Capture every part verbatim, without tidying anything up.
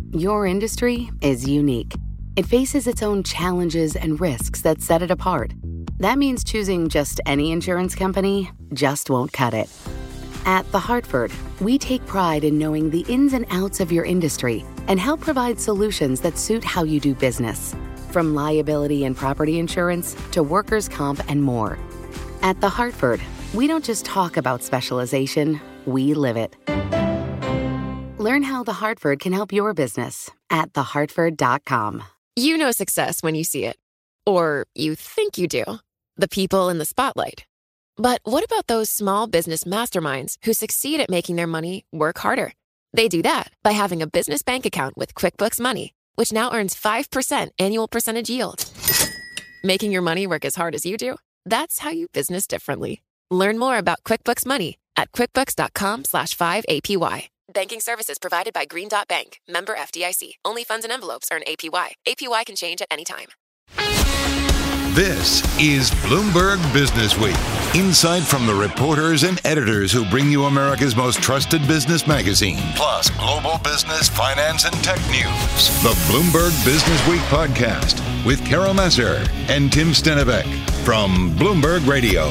Your industry is unique. It faces its own challenges and risks that set it apart. That means choosing just any insurance company just won't cut it. At The Hartford, we take pride in knowing the ins and outs of your industry and help provide solutions that suit how you do business. From liability and property insurance to workers' comp and more. At The Hartford, we don't just talk about specialization, we live it. Learn how The Hartford can help your business at the hartford dot com. You know success when you see it. Or you think you do. The people in the spotlight. But what about those small business masterminds who succeed at making their money work harder? They do that by having a business bank account with QuickBooks Money, which now earns five percent annual percentage yield. Making your money work as hard as you do? That's how you business differently. Learn more about QuickBooks Money at quickbooks.com slash 5APY. Banking services provided by Green Dot Bank. Member F D I C. Only funds and envelopes earn A P Y. A P Y can change at any time. This is Bloomberg Business Week. Insight from the reporters and editors who bring you America's most trusted business magazine. Plus, global business, finance, and tech news. The Bloomberg Business Week podcast with Carol Massar and Tim Stenivek from Bloomberg Radio.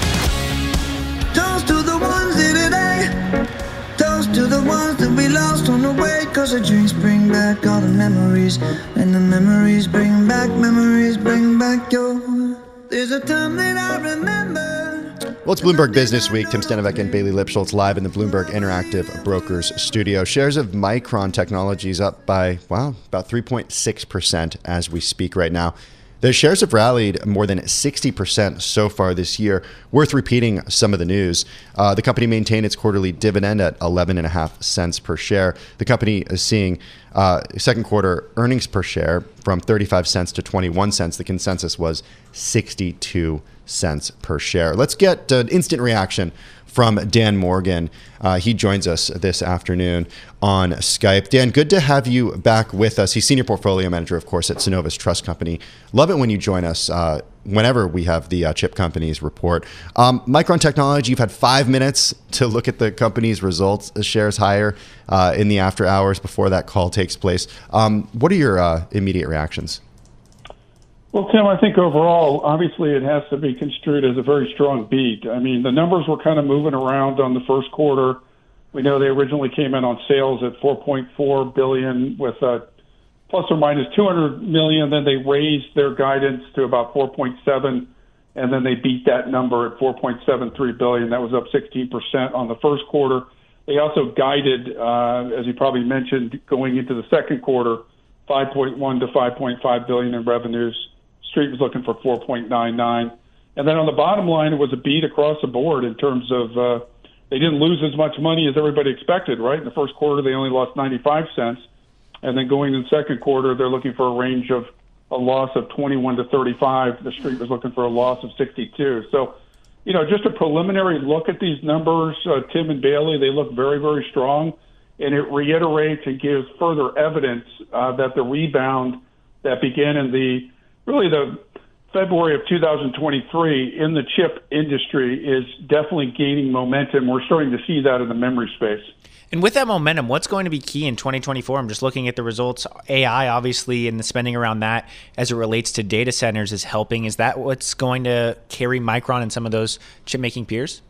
Toast to the ones in today. Toast to the ones that we lost on the way. Cause the drinks bring back all the memories. And the memories bring back, memories bring back your... There's a time that I remember. Well, it's Bloomberg Business Week. Tim Stenivek and Bailey Lipschultz live in the Bloomberg Interactive Brokers studio. Shares of Micron Technologies up by, wow, about three point six percent as we speak right now. The shares have rallied more than sixty percent so far this year. Worth repeating some of the news. Uh, the company maintained its quarterly dividend at eleven point five cents per share. The company is seeing uh, second quarter earnings per share from thirty-five cents to twenty-one cents. The consensus was sixty-two cents per share. Let's get an instant reaction from Dan Morgan. Uh, he joins us this afternoon on Skype. Dan, good to have you back with us. He's Senior Portfolio Manager, of course, at Synovus Trust Company. Love it when you join us uh, whenever we have the uh, chip companies report. Um, Micron Technology, you've had five minutes to look at the company's results. The shares higher uh, in the after hours before that call takes place. Um, what are your uh, immediate reactions? Well, Tim, I think overall, obviously, it has to be construed as a very strong beat. I mean, the numbers were kind of moving around on the first quarter. We know they originally came in on sales at four point four billion dollars with a plus or minus two hundred million dollars. Then they raised their guidance to about four point seven, and then they beat that number at four point seven three billion dollars. That was up sixteen percent on the first quarter. They also guided, uh, as you probably mentioned, going into the second quarter, five point one to five point five billion dollars in revenues. Street was looking for four point nine nine. And then on the bottom line, it was a beat across the board in terms of uh, they didn't lose as much money as everybody expected, right? In the first quarter, they only lost ninety-five cents. And then going into the second quarter, they're looking for a range of a loss of twenty-one to thirty-five. The Street was looking for a loss of sixty-two. So, you know, just a preliminary look at these numbers, uh, Tim and Bailey, they look very, very strong. And it reiterates and gives further evidence uh, that the rebound that began in the really the February of two thousand twenty-three in the chip industry is definitely gaining momentum. We're starting to see that in the memory space. And with that momentum, what's going to be key in twenty twenty-four? I'm just looking at the results. A I, obviously, and the spending around that as it relates to data centers is helping. Is that what's going to carry Micron and some of those chip-making peers?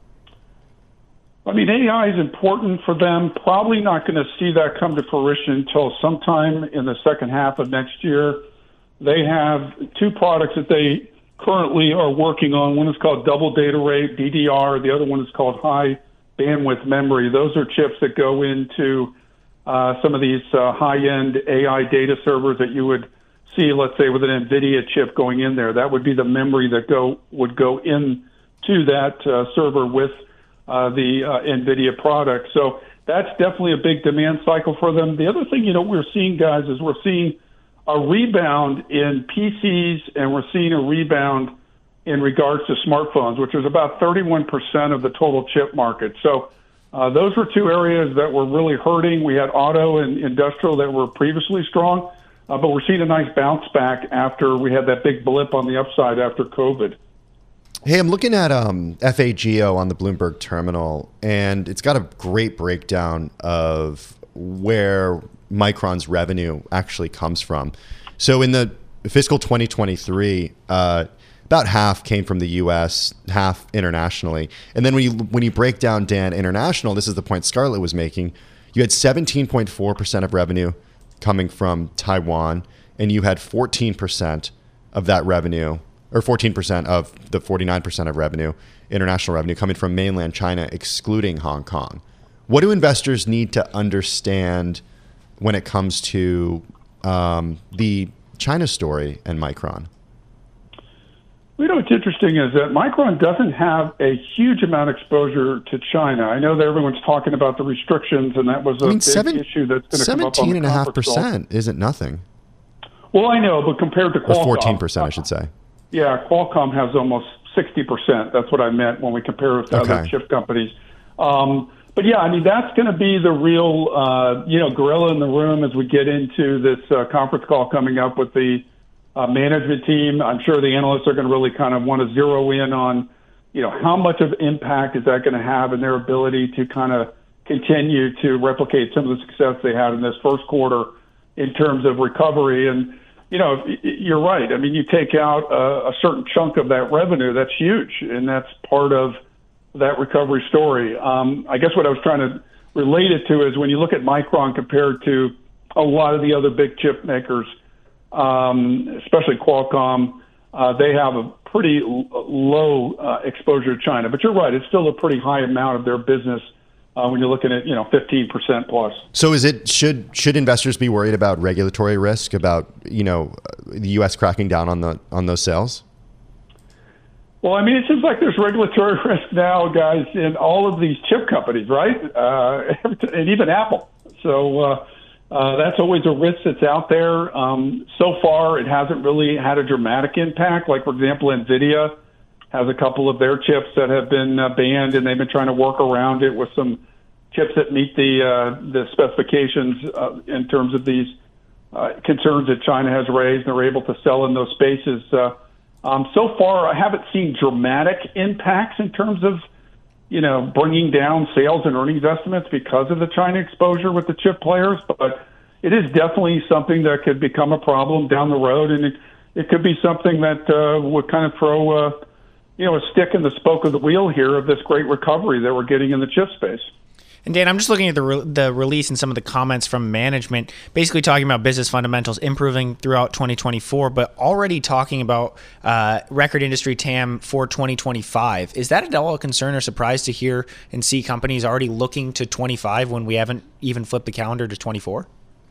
I mean, A I is important for them. Probably not going to see that come to fruition until sometime in the second half of next year. They have two products that they currently are working on. One is called double data rate, D D R. The other one is called high bandwidth memory. Those are chips that go into uh, some of these uh, high-end A I data servers that you would see, let's say, with an NVIDIA chip going in there. That would be the memory that go would go into that uh, server with uh, the uh, NVIDIA product. So that's definitely a big demand cycle for them. The other thing, you know, we're seeing, guys, is we're seeing a rebound in P Cs, and we're seeing a rebound in regards to smartphones, which is about thirty-one percent of the total chip market. So uh, those were two areas that were really hurting. We had auto and industrial that were previously strong, uh, but we're seeing a nice bounce back after we had that big blip on the upside after COVID. Hey, I'm looking at um, F A G O on the Bloomberg terminal, and it's got a great breakdown of where Micron's revenue actually comes from. So in the fiscal twenty twenty-three, uh, about half came from the U S, half internationally. And then when you when you break down, Dan, international, this is the point Scarlett was making, you had seventeen point four percent of revenue coming from Taiwan, and you had fourteen percent of that revenue, or fourteen percent of the forty-nine percent of revenue, international revenue, coming from mainland China, excluding Hong Kong. What do investors need to understand when it comes to um, the China story and Micron? You know, what's interesting is that Micron doesn't have a huge amount of exposure to China. I know that everyone's talking about the restrictions, and that was a I mean, big seven, issue that's going to come up on the seventeen point five percent isn't nothing. Well, I know, but compared to Qualcomm... Or fourteen percent, I should say. Yeah, Qualcomm has almost sixty percent. That's what I meant when we compare it to okay. other chip companies. Um, but yeah, I mean, that's going to be the real, uh, you know, gorilla in the room as we get into this uh, conference call coming up with the uh, management team. I'm sure the analysts are going to really kind of want to zero in on, you know, how much of impact is that going to have in their ability to kind of continue to replicate some of the success they had in this first quarter in terms of recovery. And, you know, you're right. I mean, you take out a, a certain chunk of that revenue, that's huge, and that's part of that recovery story. Um, I guess what I was trying to relate it to is when you look at Micron compared to a lot of the other big chip makers, um, especially Qualcomm, uh, they have a pretty l- low uh, exposure to China. But you're right, it's still a pretty high amount of their business uh, when you're looking at, you know, fifteen percent plus. So is it, should should investors be worried about regulatory risk, about, you know, the U S cracking down on the on those sales? Well, I mean, it seems like there's regulatory risk now, guys, in all of these chip companies, right? Uh, and even Apple. So uh, uh, that's always a risk that's out there. Um, so far, it hasn't really had a dramatic impact. Like, for example, NVIDIA has a couple of their chips that have been uh, banned, and they've been trying to work around it with some chips that meet the uh, the specifications uh, in terms of these uh, concerns that China has raised, and they're able to sell in those spaces. Uh, Um, so far, I haven't seen dramatic impacts in terms of, you know, bringing down sales and earnings estimates because of the China exposure with the chip players. But it is definitely something that could become a problem down the road, and it, it could be something that uh, would kind of throw, uh, you know, a stick in the spoke of the wheel here of this great recovery that we're getting in the chip space. And Dan, I'm just looking at the re- the release and some of the comments from management, basically talking about business fundamentals improving throughout twenty twenty-four, but already talking about uh, record industry T A M for twenty twenty-five. Is that at all a concern or surprise to hear and see companies already looking to twenty-five when we haven't even flipped the calendar to twenty-four?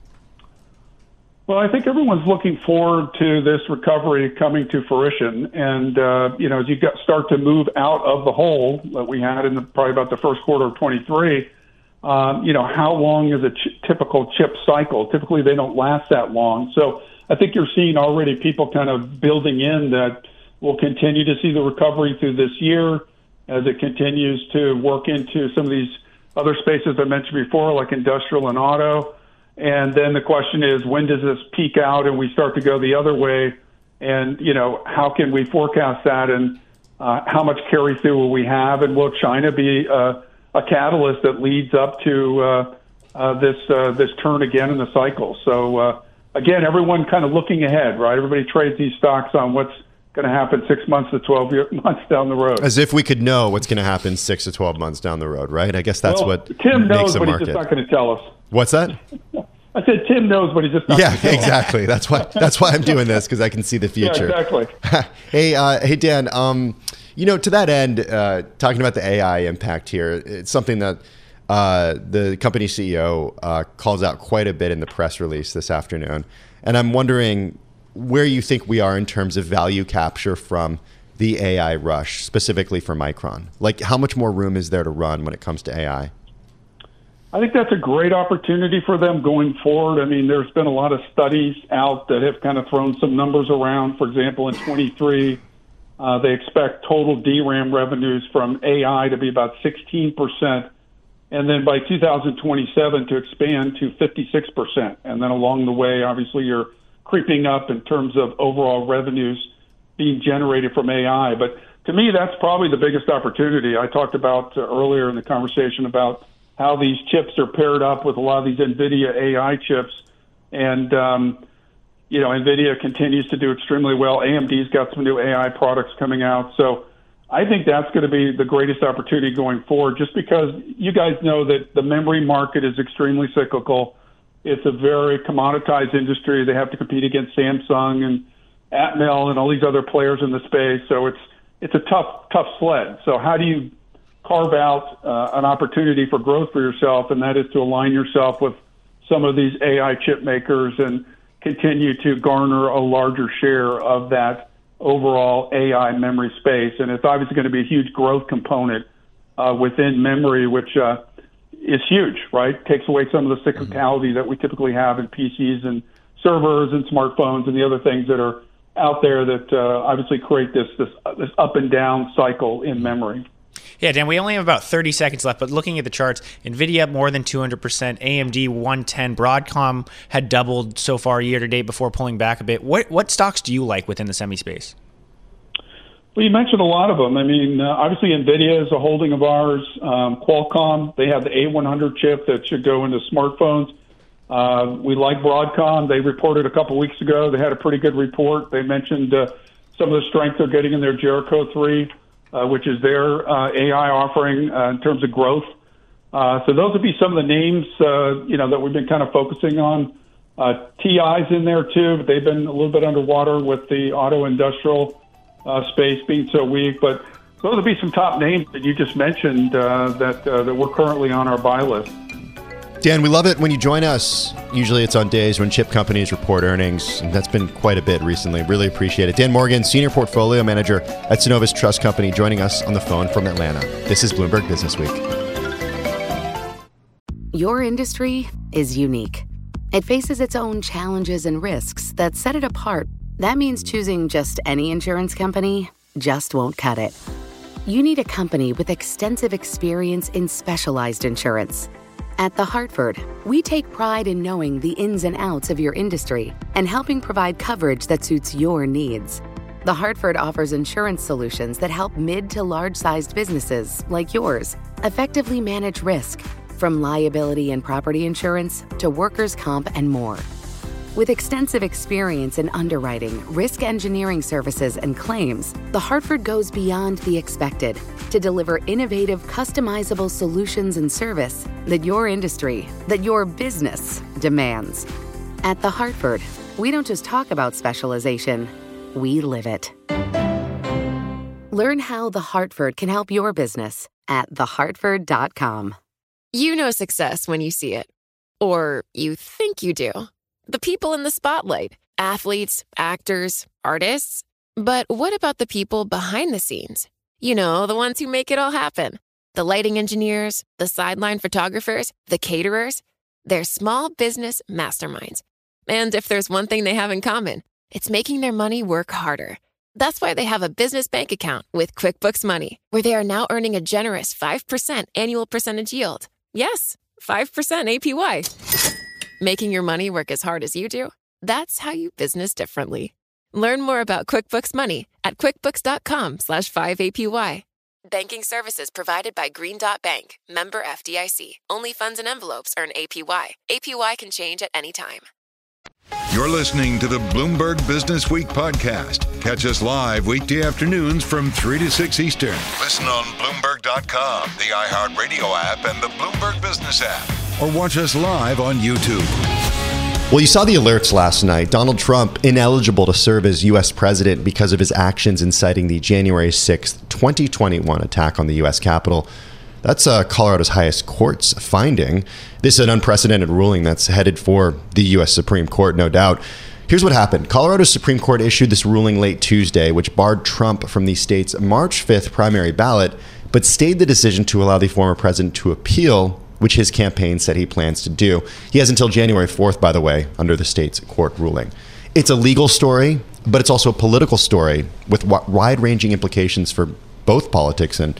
Well, I think everyone's looking forward to this recovery coming to fruition. And, uh, you know, as you got, start to move out of the hole that we had in the, probably about the first quarter of twenty-three, Um, you know, how long is a ch- typical chip cycle? Typically, they don't last that long. So I think you're seeing already people kind of building in that we'll continue to see the recovery through this year as it continues to work into some of these other spaces I mentioned before, like industrial and auto. And then the question is, when does this peak out and we start to go the other way? And, you know, how can we forecast that? And uh, how much carry through will we have? And will China be uh, a catalyst that leads up to uh, uh, this uh, this turn again in the cycle? So, uh, again, everyone kind of looking ahead, right? Everybody trades these stocks on what's going to happen six months to twelve year, months down the road. As if we could know what's going to happen six to twelve months down the road, right? I guess that's well, what Tim makes knows, a but market. He's just not going to tell us. What's that? I said Tim knows, but he's just not yeah, going to tell exactly. us. That's why. That's why I'm doing this, because I can see the future. Yeah, exactly. hey, uh, hey, Dan. Um, you know, to that end, uh, talking about the A I impact here, it's something that uh, the company C E O uh, calls out quite a bit in the press release this afternoon, and I'm wondering where you think we are in terms of value capture from the A I rush, specifically for Micron. Like, how much more room is there to run when it comes to A I? I think that's a great opportunity for them going forward. I mean, there's been a lot of studies out that have kind of thrown some numbers around. For example, in twenty-three, uh, they expect total D RAM revenues from A I to be about sixteen percent, and then by two thousand twenty-seven to expand to fifty-six percent. And then along the way, obviously, you're creeping up in terms of overall revenues being generated from A I. But to me, that's probably the biggest opportunity. I talked about uh, earlier in the conversation about how these chips are paired up with a lot of these NVIDIA A I chips. And, um, you know, NVIDIA continues to do extremely well. A M D's got some new A I products coming out. So I think that's going to be the greatest opportunity going forward, just because you guys know that the memory market is extremely cyclical. It's a very commoditized industry. They have to compete against Samsung and Atmel and all these other players in the space. So it's it's a tough, tough sled. So how do you carve out uh, an opportunity for growth for yourself? And that is to align yourself with some of these A I chip makers and continue to garner a larger share of that overall A I memory space. And it's obviously going to be a huge growth component uh, within memory, which uh, is huge, right? Takes away some of the cyclicality that we typically have in P Cs and servers and smartphones and the other things that are out there that uh, obviously create this, this, this up and down cycle in memory. Yeah, Dan, we only have about thirty seconds left, but looking at the charts, NVIDIA up more than two hundred percent, A M D one ten, Broadcom had doubled so far year to date before pulling back a bit. What what stocks do you like within the semi space? Well, you mentioned a lot of them. I mean, uh, obviously NVIDIA is a holding of ours. Um, Qualcomm, they have the A one hundred chip that should go into smartphones. Uh, we like Broadcom. They reported a couple weeks ago. They had a pretty good report. They mentioned uh, some of the strength they're getting in their Jericho three. Uh, which is their uh, A I offering uh, in terms of growth. Uh, so those would be some of the names, uh, you know, that we've been kind of focusing on. Uh, T I's in there too, but they've been a little bit underwater with the auto industrial uh, space being so weak. But those would be some top names that you just mentioned uh, that uh, that we're currently on our buy list. Dan, we love it when you join us. Usually it's on days when chip companies report earnings, and that's been quite a bit recently. Really appreciate it. Dan Morgan, Senior Portfolio Manager at Synovus Trust Company, joining us on the phone from Atlanta. This is Bloomberg Business Week. Your industry is unique. It faces its own challenges and risks that set it apart. That means choosing just any insurance company just won't cut it. You need a company with extensive experience in specialized insurance. At The Hartford, we take pride in knowing the ins and outs of your industry and helping provide coverage that suits your needs. The Hartford offers insurance solutions that help mid to large-sized businesses like yours effectively manage risk, from liability and property insurance to workers' comp and more. With extensive experience in underwriting, risk engineering services, and claims, The Hartford goes beyond the expected to deliver innovative, customizable solutions and service that your industry, that your business demands. At The Hartford, we don't just talk about specialization, we live it. Learn how The Hartford can help your business at the hartford dot com. You know success when you see it. Or you think you do. The people in the spotlight, athletes, actors, artists. But what about the people behind the scenes? You know, the ones who make it all happen. The lighting engineers, the sideline photographers, the caterers. They're small business masterminds. And if there's one thing they have in common, it's making their money work harder. That's why they have a business bank account with QuickBooks Money, where they are now earning a generous five percent annual percentage yield. Yes, five percent A P Y. Making your money work as hard as you do? That's how you business differently. Learn more about QuickBooks Money at quickbooks.com slash 5APY. Banking services provided by Green Dot Bank, member F D I C. Only funds and envelopes earn A P Y. A P Y can change at any time. You're listening to the Bloomberg Business Week podcast. Catch us live weekday afternoons from three to six Eastern. Listen on Bloomberg dot com, the iHeartRadio app, and the Bloomberg Business app. Or watch us live on YouTube. Well, you saw the alerts last night. Donald Trump ineligible to serve as U S president because of his actions inciting the January sixth, twenty twenty-one attack on the U S Capitol. That's uh, Colorado's highest court's finding. This is an unprecedented ruling that's headed for the U S Supreme Court, no doubt. Here's what happened. Colorado's Supreme Court issued this ruling late Tuesday, which barred Trump from the state's March fifth primary ballot, but stayed the decision to allow the former president to appeal, which his campaign said he plans to do. He has until January fourth, by the way, under the state's court ruling. It's a legal story, but it's also a political story with wide-ranging implications for both politics and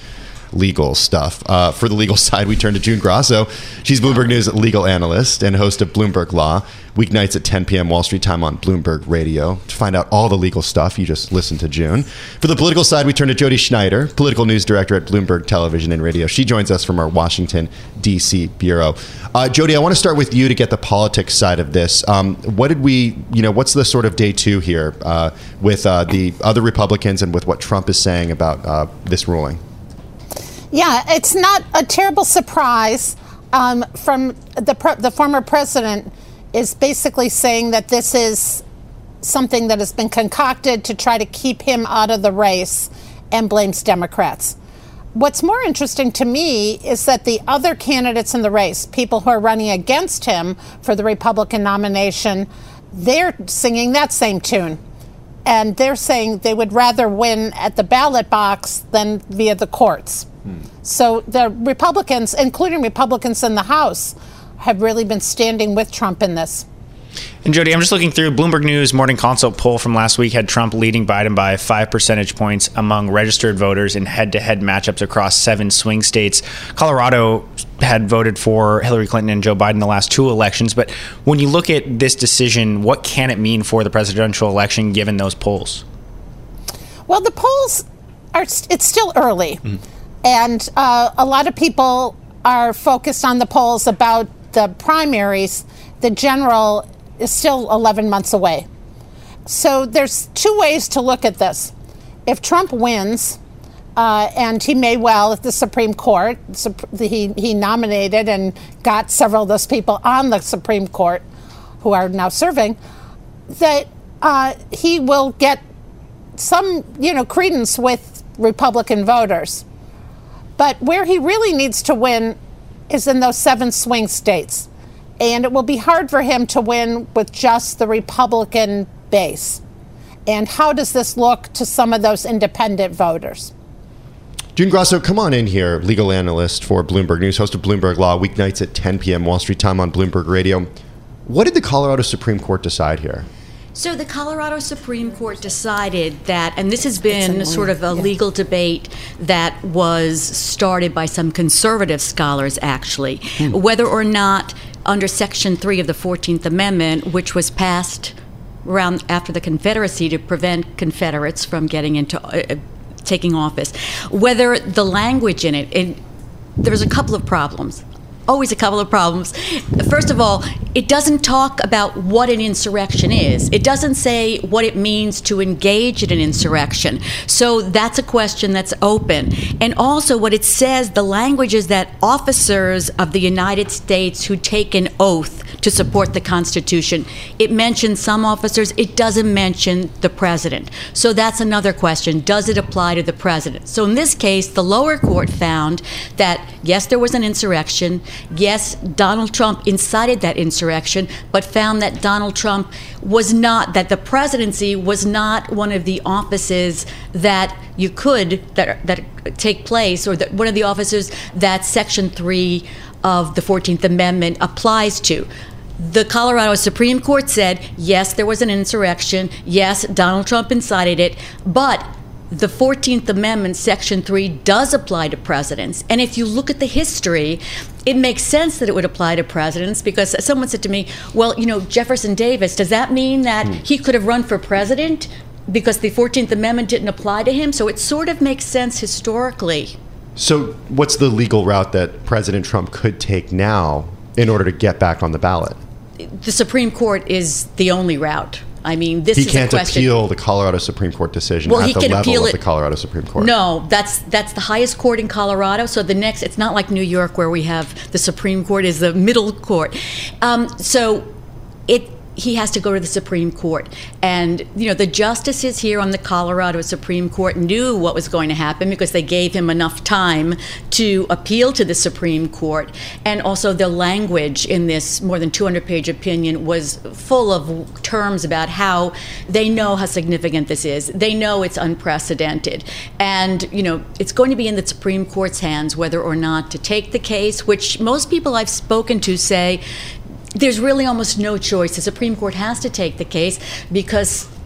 legal stuff. Uh, for the legal side, we turn to June Grosso. She's Bloomberg News legal analyst and host of Bloomberg Law, weeknights at ten p.m. Wall Street time on Bloomberg Radio. To find out all the legal stuff, you just listen to June. For the political side, we turn to Jody Schneider, political news director at Bloomberg Television and Radio. She joins us from our Washington, D C bureau. Uh, Jody, I want to start with you to get the politics side of this. Um, what did we, you know, what's the sort of day two here uh, with uh, the other Republicans and with what Trump is saying about uh, this ruling? Yeah, it's not a terrible surprise um, from the pre- the former president is basically saying that this is something that has been concocted to try to keep him out of the race and blames Democrats. What's more interesting to me is that the other candidates in the race, people who are running against him for the Republican nomination, they're singing that same tune. And they're saying they would rather win at the ballot box than via the courts. Hmm. So the Republicans, including Republicans in the House, have really been standing with Trump in this. And Jody, I'm just looking through Bloomberg News Morning Consult poll from last week had Trump leading Biden by five percentage points among registered voters in head-to-head matchups across seven swing states. Colorado had voted for Hillary Clinton and Joe Biden the last two elections. But when you look at this decision, what can it mean for the presidential election given those polls? Well, the polls are, it's still early. Mm-hmm. And uh, a lot of people are focused on the polls about the primaries. The general is still eleven months away. So there's two ways to look at this. If Trump wins, uh, and he may well at the Supreme Court, he, he nominated and got several of those people on the Supreme Court who are now serving, that uh, he will get some, you know, credence with Republican voters. But where he really needs to win is in those seven swing states. And it will be hard for him to win with just the Republican base. And how does this look to some of those independent voters? June Grosso, come on in here, legal analyst for Bloomberg News, host of Bloomberg Law, weeknights at ten p.m. Wall Street time on Bloomberg Radio. What did the Colorado Supreme Court decide here? So the Colorado Supreme Court decided that, and this has been sort of a yeah. legal debate that was started by some conservative scholars, actually, hmm. whether or not under Section three of the fourteenth Amendment, which was passed around after the Confederacy to prevent Confederates from getting into uh, taking office, whether the language in it, and there's a couple of problems. Always a couple of problems. First of all, it doesn't talk about what an insurrection is. It doesn't say what it means to engage in an insurrection. So that's a question that's open. And also what it says, the language is that officers of the United States who take an oath to support the Constitution. It mentions some officers. It doesn't mention the president. So that's another question. Does it apply to the president? So in this case, the lower court found that, yes, there was an insurrection. Yes, Donald Trump incited that insurrection, but found that Donald Trump was not, that the presidency was not one of the offices that you could, that that take place, or that one of the offices that Section three of the fourteenth Amendment applies to. The Colorado Supreme Court said, yes, there was an insurrection. Yes, Donald Trump incited it, but the fourteenth Amendment, Section three, does apply to presidents. And if you look at the history, it makes sense that it would apply to presidents, because someone said to me, well, you know, Jefferson Davis, does that mean that hmm. he could have run for president because the fourteenth Amendment didn't apply to him? So it sort of makes sense historically. So what's the legal route that President Trump could take now in order to get back on the ballot? The Supreme Court is the only route. I mean, this he is can't a question. appeal the Colorado Supreme Court decision well, at he the can level appeal of it. the Colorado Supreme Court. No, that's that's the highest court in Colorado. So the next, it's not like New York where we have the Supreme Court is the middle court. Um, so it he has to go to the Supreme Court. And, you know, the justices here on the Colorado Supreme Court knew what was going to happen because they gave him enough time to appeal to the Supreme Court. And also the language in this more than two hundred page opinion was full of terms about how they know how significant this is. They know it's unprecedented. And, you know, it's going to be in the Supreme Court's hands whether or not to take the case, which most people I've spoken to say there's really almost no choice. The Supreme Court has to take the case because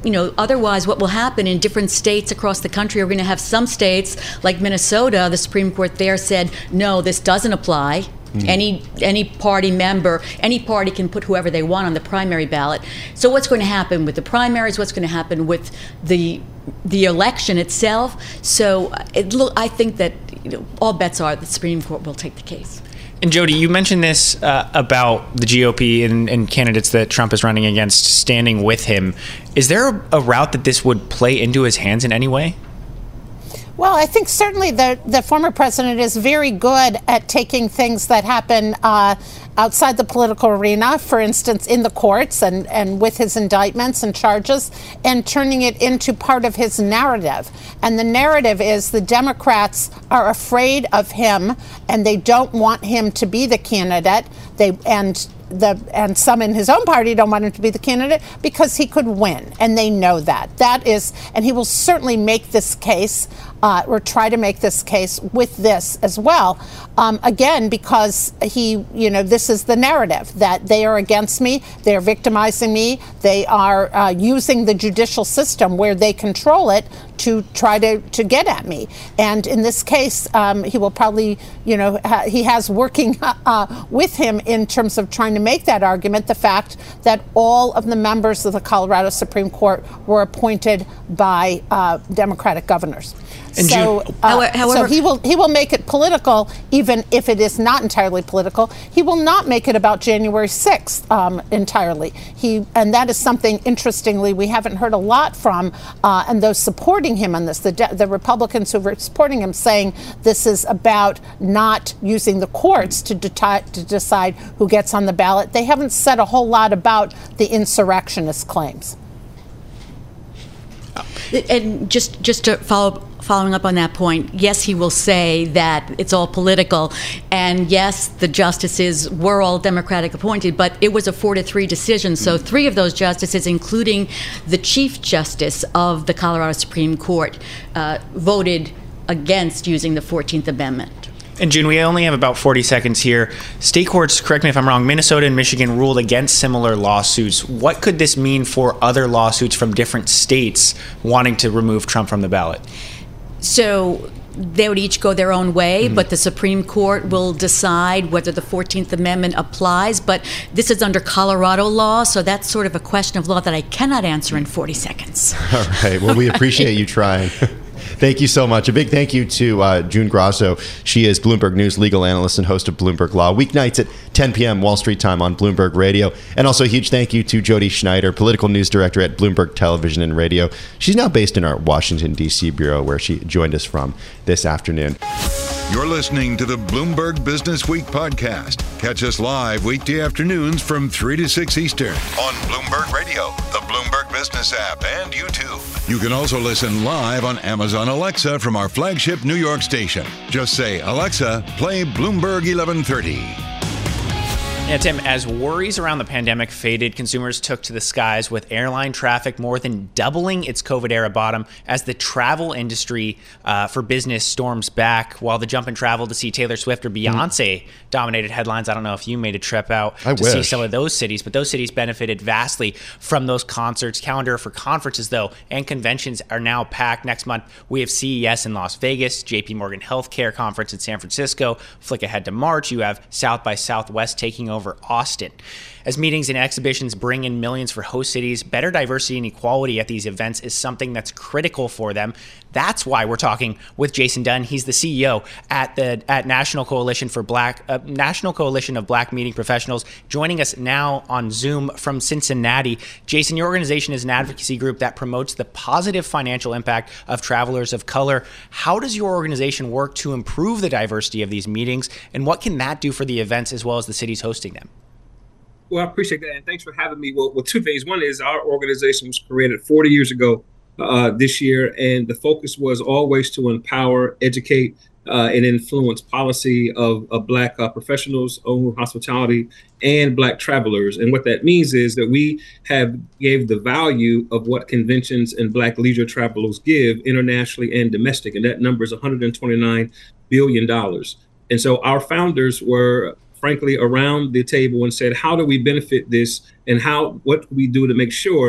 you know, otherwise what will happen in different states across the country, are going to have some states like Minnesota, the Supreme Court there said, no, this doesn't apply. Mm. Any any party member, any party can put whoever they want on the primary ballot. So what's going to happen with the primaries? What's going to happen with the the election itself? So it, I think that, you know, all bets are the Supreme Court will take the case. And Jody, you mentioned this uh, about the G O P and, and candidates that Trump is running against standing with him. Is there a, a route that this would play into his hands in any way? Well, I think certainly the, the former president is very good at taking things that happen uh, outside the political arena, for instance, in the courts and, and with his indictments and charges, and turning it into part of his narrative. And the narrative is the Democrats are afraid of him and they don't want him to be the candidate. They and The, and some in his own party don't want him to be the candidate because he could win, and they know that. That is, and he will certainly make this case, uh, or try to make this case with this as well. Um, again, because he, you know, this is the narrative that they are against me, they are victimizing me, they are uh, using the judicial system where they control it to try to, to get at me. And in this case, um, he will probably, you know, ha- he has working uh, with him in terms of trying to make that argument, the fact that all of the members of the Colorado Supreme Court were appointed by uh, Democratic governors. And so, June, uh, however, so he will he will make it political, even if it is not entirely political. He will not make it about January sixth um, entirely. He and that is something, interestingly, we haven't heard a lot from, uh, and those supporting him on this, the de- the Republicans who were supporting him, saying this is about not using the courts to, de- to decide who gets on the ballot. They haven't said a whole lot about the insurrectionist claims. And just just to follow following up on that point, yes, he will say that it's all political, and yes, the justices were all Democratic appointed, but it was a four to three decision. So three of those justices, including the Chief Justice of the Colorado Supreme Court, uh, voted against using the fourteenth Amendment. And June, we only have about forty seconds here. State courts, correct me if I'm wrong, Minnesota and Michigan ruled against similar lawsuits. What could this mean for other lawsuits from different states wanting to remove Trump from the ballot? So they would each go their own way, mm-hmm. but the Supreme Court will decide whether the fourteenth Amendment applies. But this is under Colorado law, so that's sort of a question of law that I cannot answer in forty seconds. All right. Well, we appreciate you trying. Thank you so much. A big thank you to uh, June Grasso. She is Bloomberg News legal analyst and host of Bloomberg Law, weeknights at ten p.m. Wall Street time on Bloomberg Radio. And also a huge thank you to Jody Schneider, political news director at Bloomberg Television and Radio. She's now based in our Washington, D C bureau, where she joined us from this afternoon. You're listening to the Bloomberg Business Week podcast. Catch us live weekday afternoons from three to six Eastern on Bloomberg Radio, the Bloomberg Business app, and YouTube. You can also listen live on Amazon Alexa from our flagship New York station. Just say, Alexa, play Bloomberg eleven thirty. Yeah, Tim, as worries around the pandemic faded, consumers took to the skies with airline traffic more than doubling its COVID-era bottom as the travel industry uh, for business storms back. While the jump in travel to see Taylor Swift or Beyonce mm. dominated headlines, I don't know if you made a trip out I to wish. see some of those cities, but those cities benefited vastly from those concerts. Calendar for conferences, though, and conventions are now packed. Next month, we have C E S in Las Vegas, J P Morgan Healthcare Conference in San Francisco. Flick ahead to March, you have South by Southwest taking over over Austin. As meetings and exhibitions bring in millions for host cities, better diversity and equality at these events is something that's critical for them. That's why we're talking with Jason Dunn. He's the C E O at the at National Coalition for Black uh, National Coalition of Black Meeting Professionals, joining us now on Zoom from Cincinnati. Jason, your organization is an advocacy group that promotes the positive financial impact of travelers of color. How does your organization work to improve the diversity of these meetings, and what can that do for the events as well as the cities hosting them? Well, I appreciate that, and thanks for having me. Well, well, two things. One is our organization was created forty years ago uh, this year, and the focus was always to empower, educate, uh, and influence policy of, of Black uh, professionals, own hospitality, and Black travelers. And what that means is that we have gave the value of what conventions and Black leisure travelers give internationally and domestic, and that number is one hundred twenty-nine billion dollars. And so our founders were frankly, around the table and said, how do we benefit this, and how what do we do to make sure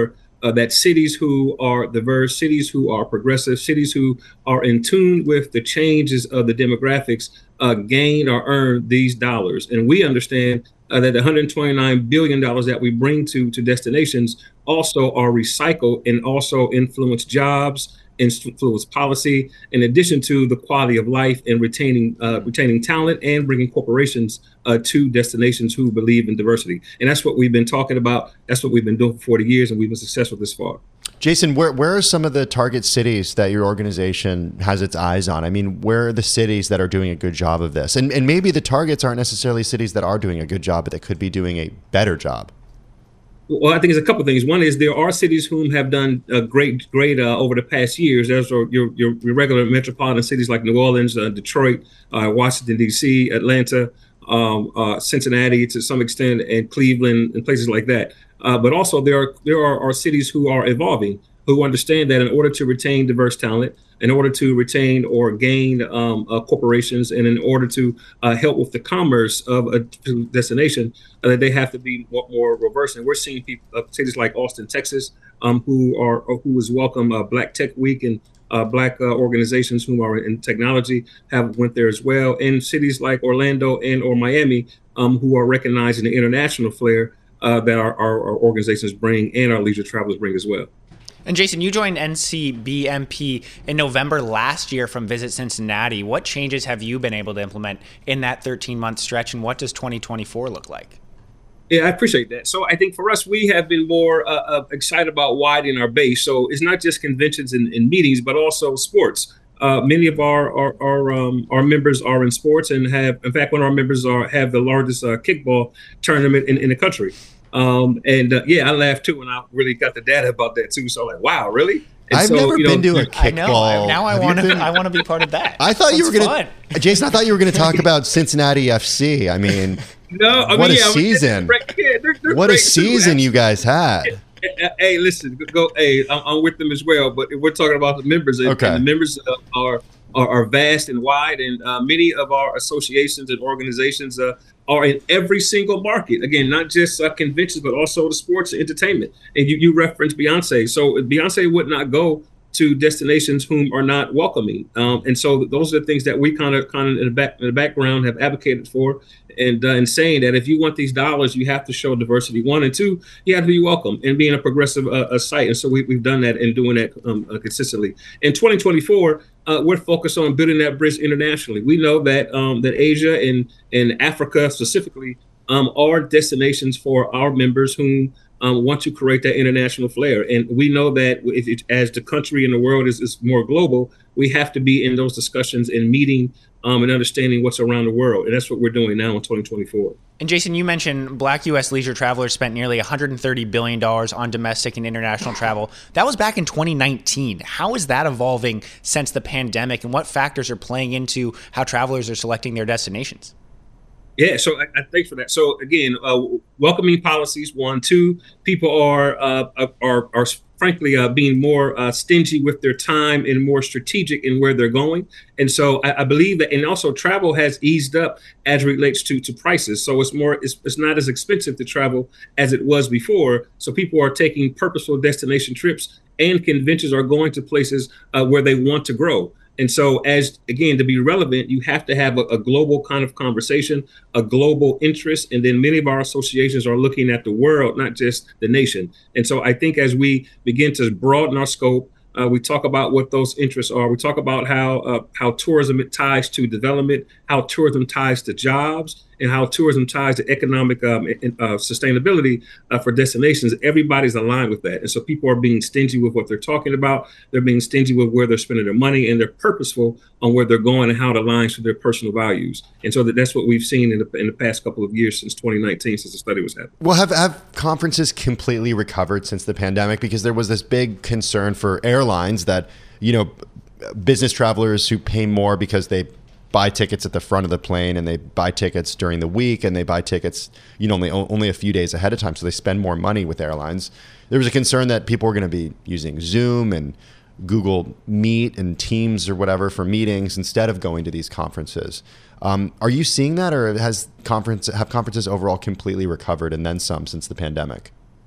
uh, that cities who are diverse, cities who are progressive, cities who are in tune with the changes of the demographics uh, gain or earn these dollars. And we understand uh, that the one hundred twenty-nine billion dollars that we bring to, to destinations also are recycled and also influence jobs, influence policy, in addition to the quality of life and retaining uh, retaining talent and bringing corporations uh, to destinations who believe in diversity. And that's what we've been talking about. That's what we've been doing for forty years, and we've been successful this far. Jason, where where are some of the target cities that your organization has its eyes on? I mean, where are the cities that are doing a good job of this? And and maybe the targets aren't necessarily cities that are doing a good job, but that could be doing a better job. Well, I think there's a couple of things. One is there are cities whom have done uh, great, great uh, over the past years. There's your, your, your regular metropolitan cities like New Orleans, uh, Detroit, uh, Washington, D C, Atlanta, um, uh, Cincinnati to some extent, and Cleveland and places like that. Uh, but also there are there are, are cities who are evolving, who understand that in order to retain diverse talent, in order to retain or gain um, uh, corporations, and in order to uh, help with the commerce of a destination, uh, that they have to be more, more diverse. And we're seeing people, uh, cities like Austin, Texas, um, who are who has welcomed uh, Black Tech Week, and uh, Black uh, organizations who are in technology have went there as well. And cities like Orlando and or Miami, um, who are recognizing the international flair uh, that our, our, our organizations bring and our leisure travelers bring as well. And Jason, you joined N C B M P in November last year from Visit Cincinnati. What changes have you been able to implement in that thirteen-month stretch, and what does twenty twenty-four look like? Yeah, I appreciate that. So I think for us, we have been more uh, uh, excited about widening our base. So it's not just conventions and, and meetings, but also sports. Uh, many of our our our, um, our members are in sports and have, in fact, one of our members are have the largest uh, kickball tournament in, in the country. Um, and uh, yeah, I laughed too when I really got the data about that too. So I'm like, wow, really? And I've so, never you know, been to a kickball. I know. Now I want to. I want to be part of that. I thought Sounds you were going to, Jason. I thought you were going to talk about Cincinnati F C. I mean, no, I what mean, a yeah, season! Yeah, they're, they're what a season too. you guys had. Hey, listen, go. Hey, I'm, I'm with them as well. But we're talking about the members, and, okay. and the members are, are are vast and wide, and uh, many of our associations and organizations uh, are in every single market. Again, not just uh, conventions, but also the sports and entertainment. And you, you referenced Beyonce. So Beyonce would not go to destinations whom are not welcoming. Um, and so those are the things that we kind of kind of in the back in the background have advocated for, and uh, and saying that if you want these dollars, you have to show diversity. One, and two, you have to be welcome and being a progressive uh, a site. And so we, we've done that and doing that um, uh, consistently. In twenty twenty-four, uh, we're focused on building that bridge internationally. We know that um, that Asia and and Africa specifically um, are destinations for our members whom Um, want to create that international flair. And we know that if it, as the country and the world is, is more global, we have to be in those discussions and meeting um, and understanding what's around the world. And that's what we're doing now in twenty twenty-four. And Jason, you mentioned Black U S leisure travelers spent nearly one hundred thirty billion dollars on domestic and international travel. That was back in twenty nineteen. How is that evolving since the pandemic, and what factors are playing into how travelers are selecting their destinations? Yeah, so I, I thanks for that. So again, uh, welcoming policies. One, two, people are uh, are are frankly uh, being more uh, stingy with their time and more strategic in where they're going. And so I, I believe that, and also travel has eased up as it relates to to prices. So it's more, it's, it's not as expensive to travel as it was before. So people are taking purposeful destination trips, and conventions are going to places uh, where they want to grow. And so, as again, to be relevant, you have to have a, a global kind of conversation, a global interest. And then many of our associations are looking at the world, not just the nation. And so I think as we begin to broaden our scope, uh, we talk about what those interests are. We talk about how uh, how tourism ties to development, how tourism ties to jobs, and how tourism ties to economic um, uh, sustainability uh, for destinations. Everybody's aligned with that. And so people are being stingy with what they're talking about. They're being stingy with where they're spending their money, and they're purposeful on where they're going and how it aligns with their personal values. And so that, that's what we've seen in the, in the past couple of years since twenty nineteen, since the study was happening. Well, have, have conferences completely recovered since the pandemic? Because there was this big concern for airlines that, you know, business travelers who pay more because they buy tickets at the front of the plane, and they buy tickets during the week, and they buy tickets, you know, only only a few days ahead of time. So they spend more money with airlines. There was a concern that people were going to be using Zoom and Google Meet and Teams or whatever for meetings instead of going to these conferences. Um, are you seeing that, or has conference have conferences overall completely recovered and then some since the pandemic?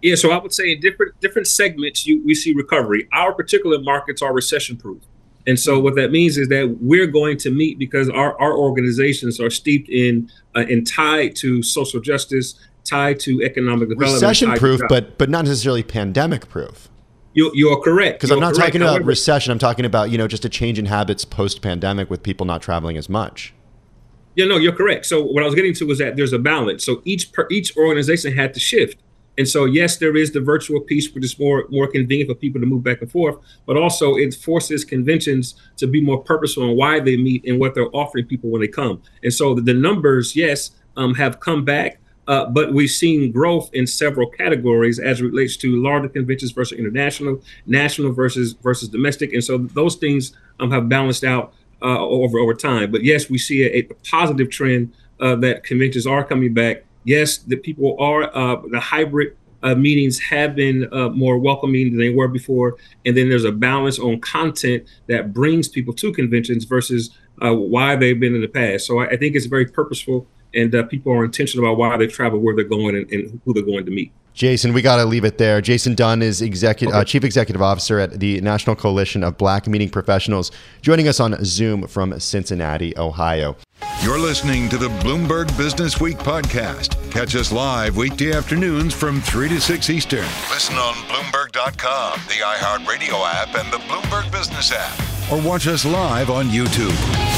Yeah, so I would say in different different segments, you, we see recovery. Our particular markets are recession-proof. And so what that means is that we're going to meet because our, our organizations are steeped in uh, and tied to social justice, tied to economic development. Recession-proof, but but not necessarily pandemic-proof. You, you're correct. Because I'm not correct. talking about However, recession. I'm talking about, you know, just a change in habits post-pandemic with people not traveling as much. Yeah, no, you're correct. So what I was getting to was that there's a balance. So each per, each organization had to shift. And so, yes, there is the virtual piece, which is more more convenient for people to move back and forth, but also it forces conventions to be more purposeful on why they meet and what they're offering people when they come. And so the, the numbers, yes, um, have come back, uh, but we've seen growth in several categories as it relates to larger conventions versus international, national versus versus domestic. And so those things um, have balanced out uh, over over time. But yes, we see a, a positive trend uh, that conventions are coming back. Yes, the people are, uh, the hybrid uh, meetings have been uh, more welcoming than they were before. And then there's a balance on content that brings people to conventions versus uh, why they've been in the past. So I, I think it's very purposeful, and uh, people are intentional about why they travel, where they're going, and, and who they're going to meet. Jason, we got to leave it there. Jason Dunn is executive, okay. uh, Chief Executive Officer at the National Coalition of Black Meeting Professionals, joining us on Zoom from Cincinnati, Ohio. You're listening to the Bloomberg Business Week podcast. Catch us live weekday afternoons from three to six Eastern. Listen on Bloomberg dot com, the iHeartRadio app, and the Bloomberg Business app. Or watch us live on YouTube.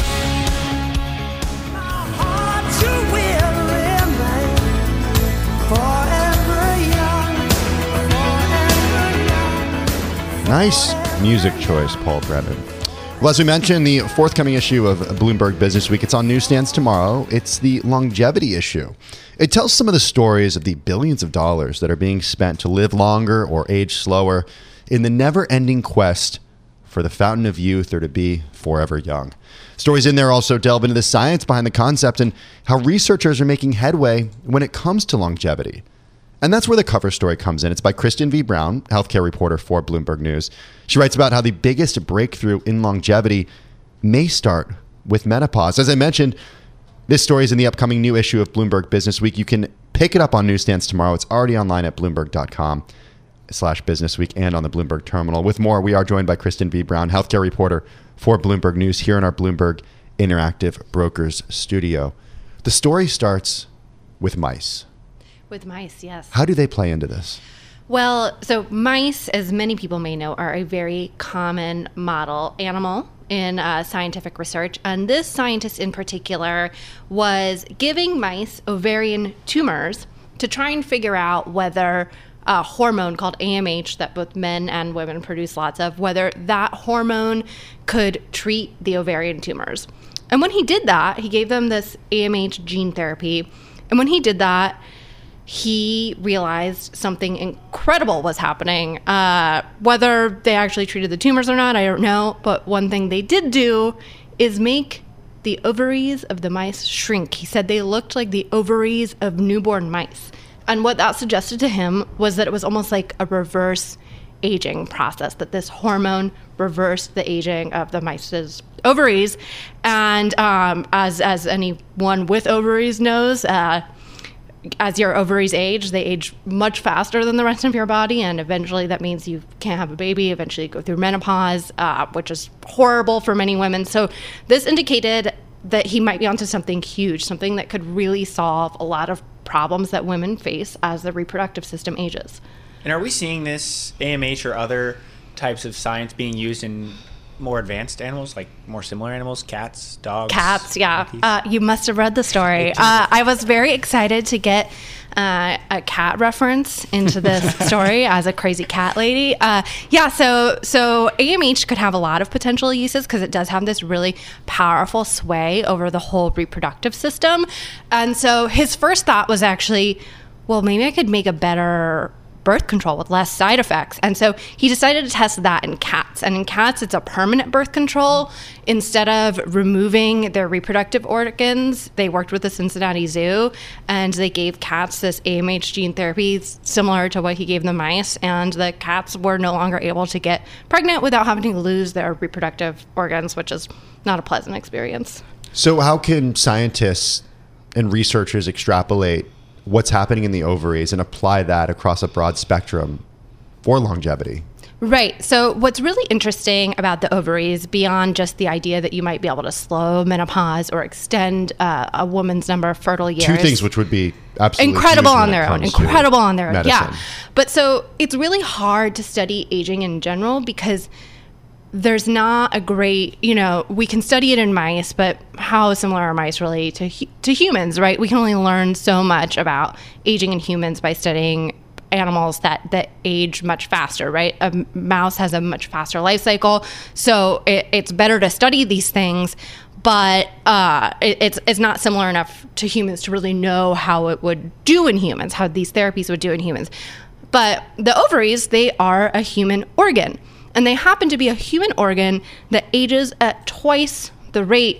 Nice music choice, Paul Brennan. Well, as we mentioned, the forthcoming issue of Bloomberg Business Week, it's on newsstands tomorrow. It's the longevity issue. It tells some of the stories of the billions of dollars that are being spent to live longer or age slower in the never-ending quest for the fountain of youth or to be forever young. Stories in there also delve into the science behind the concept and how researchers are making headway when it comes to longevity. And that's where the cover story comes in. It's by Kristen V. Brown, healthcare reporter for Bloomberg News. She writes about how the biggest breakthrough in longevity may start with menopause. As I mentioned, this story is in the upcoming new issue of Bloomberg Business Week. You can pick it up on newsstands tomorrow. It's already online at bloomberg dot com slash business week and on the Bloomberg terminal. With more, we are joined by Kristen V. Brown, healthcare reporter for Bloomberg News, here in our Bloomberg Interactive Brokers studio. The story starts with mice. With mice, yes. How do they play into this? Well, so mice, as many people may know, are a very common model animal in uh, scientific research. And this scientist in particular was giving mice ovarian tumors to try and figure out whether a hormone called A M H that both men and women produce lots of, whether that hormone could treat the ovarian tumors. And when he did that, he gave them this A M H gene therapy. And when he did that, he realized something incredible was happening. Uh, whether they actually treated the tumors or not, I don't know. But one thing they did do is make the ovaries of the mice shrink. He said they looked like the ovaries of newborn mice. And what that suggested to him was that it was almost like a reverse aging process, that this hormone reversed the aging of the mice's ovaries. And um, as, as anyone with ovaries knows, uh, as your ovaries age, they age much faster than the rest of your body, and eventually that means you can't have a baby, eventually you go through menopause, uh, which is horrible for many women. So this indicated that he might be onto something huge, something that could really solve a lot of problems that women face as the reproductive system ages. And are we seeing this A M H or other types of science being used in more advanced animals, like more similar animals, cats, dogs? Cats, yeah. Uh, you must have read the story. Uh, I was very excited to get uh, a cat reference into this story as a crazy cat lady. Uh, yeah, so so A M H could have a lot of potential uses because it does have this really powerful sway over the whole reproductive system. And so his first thought was actually, well, maybe I could make a better birth control with less side effects. And so he decided to test that in cats. And in cats, it's a permanent birth control. Instead of removing their reproductive organs, they worked with the Cincinnati Zoo and they gave cats this A M H gene therapy similar to what he gave the mice. And the cats were no longer able to get pregnant without having to lose their reproductive organs, which is not a pleasant experience. So how can scientists and researchers extrapolate what's happening in the ovaries and apply that across a broad spectrum for longevity. Right. So what's really interesting about the ovaries, beyond just the idea that you might be able to slow menopause or extend uh, a woman's number of fertile years. Two things which would be absolutely incredible huge on when their it own. comes to Incredible on their own. medicine. Yeah. But so it's really hard to study aging in general because there's not a great, you know, we can study it in mice, but how similar are mice really to hu- to humans, right? We can only learn so much about aging in humans by studying animals that, that age much faster, right? A mouse has a much faster life cycle. So it, it's better to study these things, but uh, it, it's, it's not similar enough to humans to really know how it would do in humans, how these therapies would do in humans. But the ovaries, they are a human organ. And they happen to be a human organ that ages at twice the rate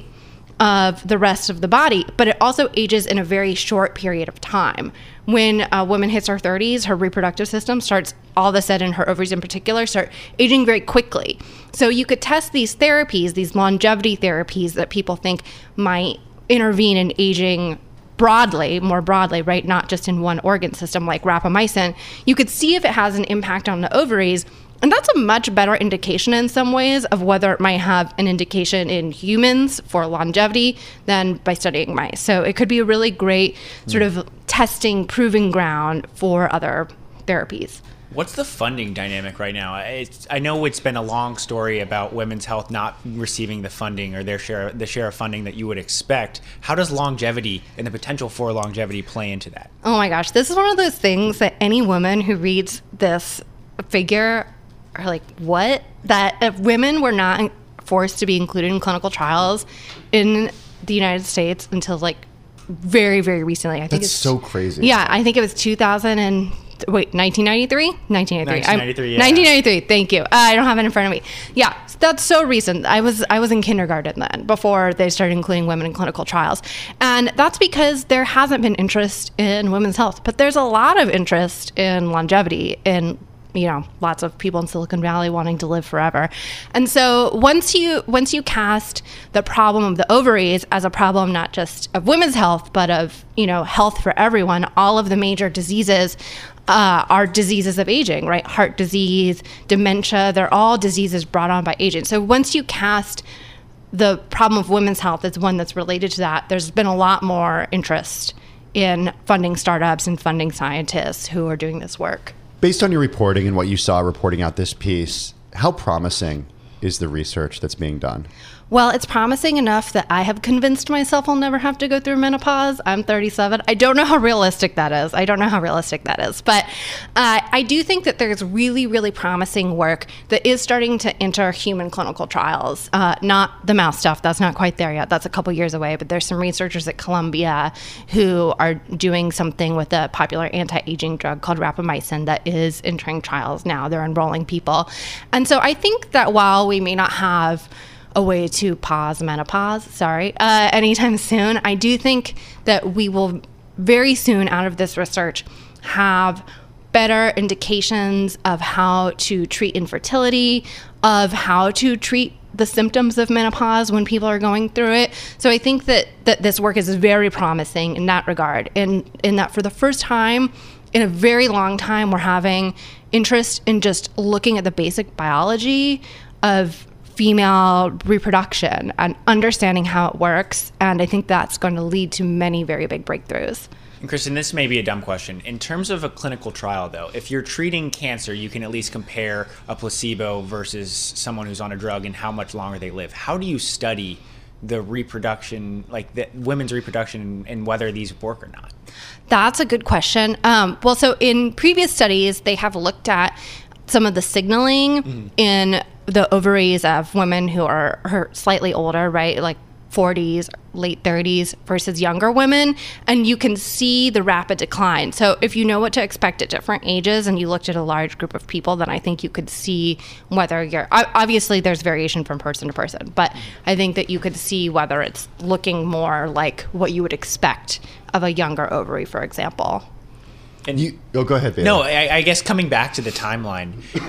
of the rest of the body, but it also ages in a very short period of time. When a woman hits her thirties, her reproductive system starts, all of a sudden, her ovaries in particular, start aging very quickly. So you could test these therapies, these longevity therapies that people think might intervene in aging broadly, more broadly, right? Not just in one organ system like rapamycin. You could see if it has an impact on the ovaries. And that's a much better indication in some ways of whether it might have an indication in humans for longevity than by studying mice. So it could be a really great sort of testing, proving ground for other therapies. What's the funding dynamic right now? It's, I know it's been a long story about women's health not receiving the funding or their share, the share of funding that you would expect. How does longevity and the potential for longevity play into that? Oh my gosh, this is one of those things that any woman who reads this figure are like, what? That if women were not forced to be included in clinical trials in the United States until like very, very recently. I think That's it's so crazy. Yeah, I think it was two thousand and wait, nineteen ninety-three? nineteen ninety-three. nineteen ninety-three, yeah. nineteen ninety-three, thank you. Uh, I don't have it in front of me. Yeah, that's so recent. I was I was in kindergarten then, before they started including women in clinical trials. And that's because there hasn't been interest in women's health, but there's a lot of interest in longevity, in you know, lots of people in Silicon Valley wanting to live forever. And so once you once you cast the problem of the ovaries as a problem not just of women's health, but of, you know, health for everyone, all of the major diseases uh, are diseases of aging, right? Heart disease, dementia, they're all diseases brought on by aging. So once you cast the problem of women's health as one that's related to that, there's been a lot more interest in funding startups and funding scientists who are doing this work. Based on your reporting and what you saw reporting out this piece, how promising is the research that's being done? Well, it's promising enough that I have convinced myself I'll never have to go through menopause. I'm thirty-seven. I don't know how realistic that is. I don't know how realistic that is. But uh, I do think that there's really, really promising work that is starting to enter human clinical trials. Uh, not the mouse stuff. That's not quite there yet. That's a couple years away. But there's some researchers at Columbia who are doing something with a popular anti-aging drug called rapamycin that is entering trials now. They're enrolling people. And so I think that while we may not have a way to pause menopause, sorry, uh, anytime soon, I do think that we will very soon out of this research have better indications of how to treat infertility, of how to treat the symptoms of menopause when people are going through it. So I think that, that this work is very promising in that regard, in, in that for the first time in a very long time, we're having interest in just looking at the basic biology of female reproduction and understanding how it works. And I think that's going to lead to many very big breakthroughs. And Kristen, this may be a dumb question. In terms of a clinical trial, though, if you're treating cancer, you can at least compare a placebo versus someone who's on a drug and how much longer they live. How do you study the reproduction, like the women's reproduction, and whether these work or not? That's a good question. Um, well, so in previous studies, they have looked at some of the signaling mm. in the ovaries of women who are, are slightly older, right? Like forties, late thirties versus younger women. And you can see the rapid decline. So if you know what to expect at different ages and you looked at a large group of people, then I think you could see whether you're, obviously there's variation from person to person, but I think that you could see whether it's looking more like what you would expect of a younger ovary, for example. And you, oh, go ahead, Bailey. No, I, I guess coming back to the timeline,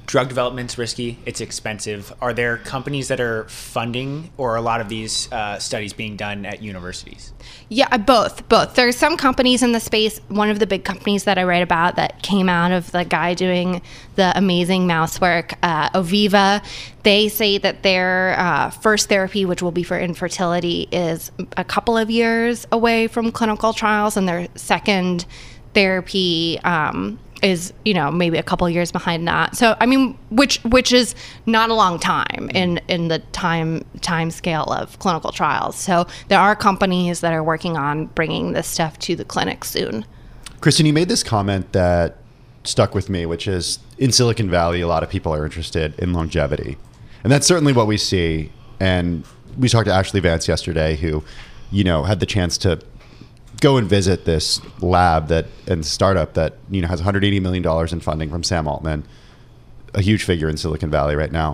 drug development's risky, it's expensive. Are there companies that are funding, or are a lot of these uh, studies being done at universities? Yeah, both, both. There's some companies in the space. One of the big companies that I write about that came out of the guy doing the amazing mouse work, uh, Oviva, they say that their uh, first therapy, which will be for infertility, is a couple of years away from clinical trials, and their second therapy um, is, you know, maybe a couple of years behind that. So, I mean, which which is not a long time in, in the time time scale of clinical trials. So there are companies that are working on bringing this stuff to the clinic soon. Kristen, you made this comment that stuck with me, which is in Silicon Valley, a lot of people are interested in longevity. And that's certainly what we see. And we talked to Ashley Vance yesterday, who, you know, had the chance to go and visit this lab that and startup that, you know, has one hundred eighty million dollars in funding from Sam Altman, a huge figure in Silicon Valley right now.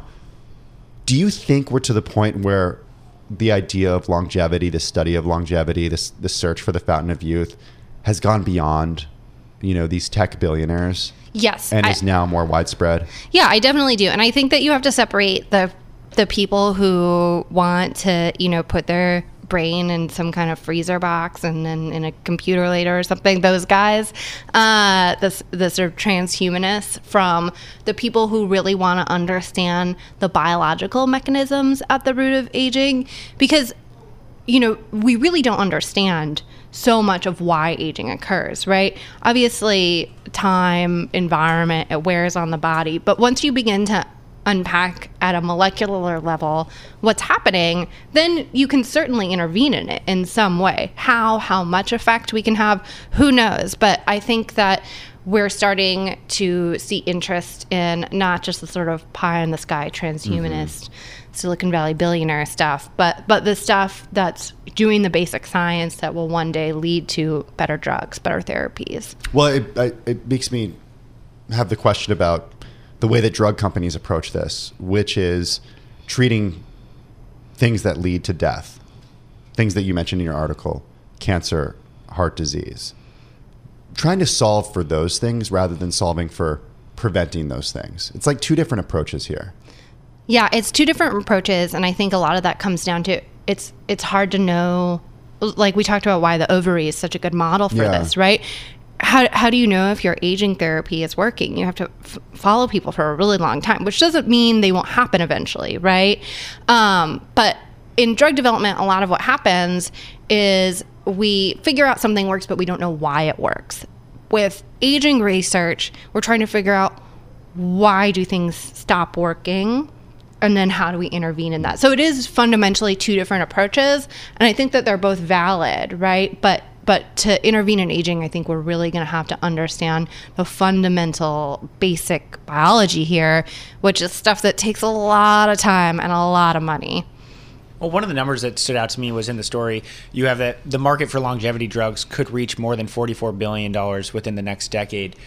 Do you think we're to the point where the idea of longevity, the study of longevity, this the search for the fountain of youth has gone beyond, you know, these tech billionaires? Yes. And I, is now more widespread? Yeah, I definitely do. And I think that you have to separate the the people who want to, you know, put their brain in some kind of freezer box and then in a computer later or something, those guys, uh, the, the sort of transhumanists, from the people who really want to understand the biological mechanisms at the root of aging. Because, you know, we really don't understand so much of why aging occurs, right? Obviously, time, environment, it wears on the body. But once you begin to unpack at a molecular level what's happening, then you can certainly intervene in it in some way. How, how much effect we can have, who knows? But I think that we're starting to see interest in not just the sort of pie in the sky transhumanist mm-hmm. Silicon Valley billionaire stuff, but but the stuff that's doing the basic science that will one day lead to better drugs, better therapies. Well, it, I, it makes me have the question about the way that drug companies approach this, which is treating things that lead to death, things that you mentioned in your article, cancer, heart disease, trying to solve for those things rather than solving for preventing those things. It's like two different approaches here. Yeah, it's two different approaches, and I think a lot of that comes down to it's it's hard to know, like we talked about why the ovary is such a good model for yeah. this, right? How how do you know if your aging therapy is working? You have to f- follow people for a really long time, which doesn't mean they won't happen eventually, right? Um, but in drug development, a lot of what happens is we figure out something works, but we don't know why it works. With aging research, we're trying to figure out why do things stop working, and then how do we intervene in that? So it is fundamentally two different approaches, and I think that they're both valid, right? But But to intervene in aging, I think we're really going to have to understand the fundamental basic biology here, which is stuff that takes a lot of time and a lot of money. Well, one of the numbers that stood out to me was in the story. You have that the market for longevity drugs could reach more than forty-four billion dollars within the next decade.